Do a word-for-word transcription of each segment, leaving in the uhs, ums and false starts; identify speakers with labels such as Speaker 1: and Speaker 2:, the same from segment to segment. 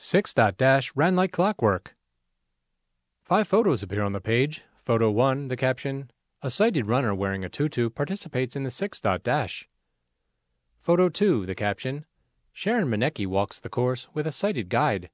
Speaker 1: Six dot dash ran like clockwork. Five photos appear on the page. Photo one, the caption, "A sighted runner wearing a tutu participates in the six dot dash." Photo two, the caption, "Sharon Manecki walks the course with a sighted guide."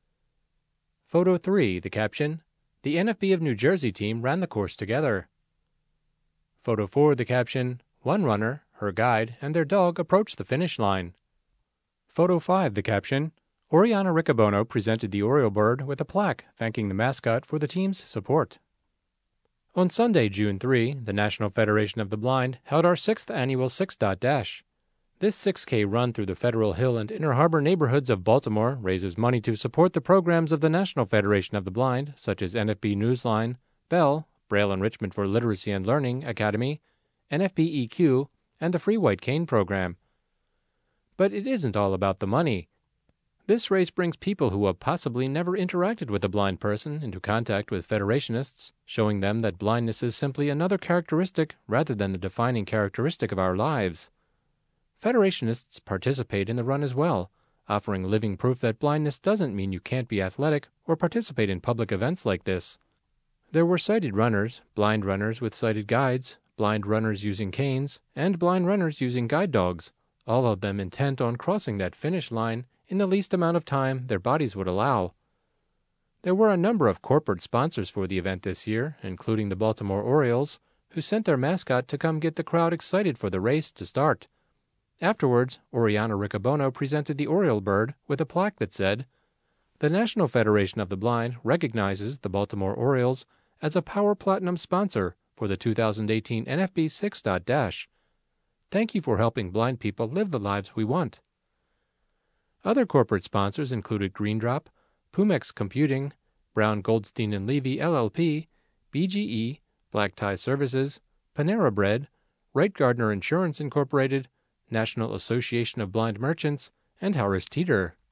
Speaker 1: Photo three, the caption, "The N F B of New Jersey team ran the course together." Photo four, the caption, "One runner, her guide, and their dog approached the finish line." Photo five, the caption, "Oriana Riccobono presented the Oriole bird with a plaque thanking the mascot for the team's support." On Sunday, June third, the National Federation of the Blind held our sixth annual six dot dash. This six K run through the Federal Hill and Inner Harbor neighborhoods of Baltimore raises money to support the programs of the National Federation of the Blind, such as N F B Newsline, Bell, Braille Enrichment for Literacy and Learning Academy, N F B E Q, and the Free White Cane program. But it isn't all about the money. This race brings people who have possibly never interacted with a blind person into contact with Federationists, showing them that blindness is simply another characteristic rather than the defining characteristic of our lives. Federationists participate in the run as well, offering living proof that blindness doesn't mean you can't be athletic or participate in public events like this. There were sighted runners, blind runners with sighted guides, blind runners using canes, and blind runners using guide dogs, all of them intent on crossing that finish line in the least amount of time their bodies would allow. There were a number of corporate sponsors for the event this year, including the Baltimore Orioles, who sent their mascot to come get the crowd excited for the race to start. Afterwards, Oriana Riccobono presented the Oriole bird with a plaque that said, "The National Federation of the Blind recognizes the Baltimore Orioles as a Power Platinum sponsor for the two thousand eighteen N F B six dot dash. Thank you for helping blind people live the lives we want." Other corporate sponsors included GreenDrop, Pumex Computing, Brown Goldstein and Levy L L P, B G E, Black Tie Services, Panera Bread, Wright Gardner Insurance Incorporated, National Association of Blind Merchants, and Harris Teeter.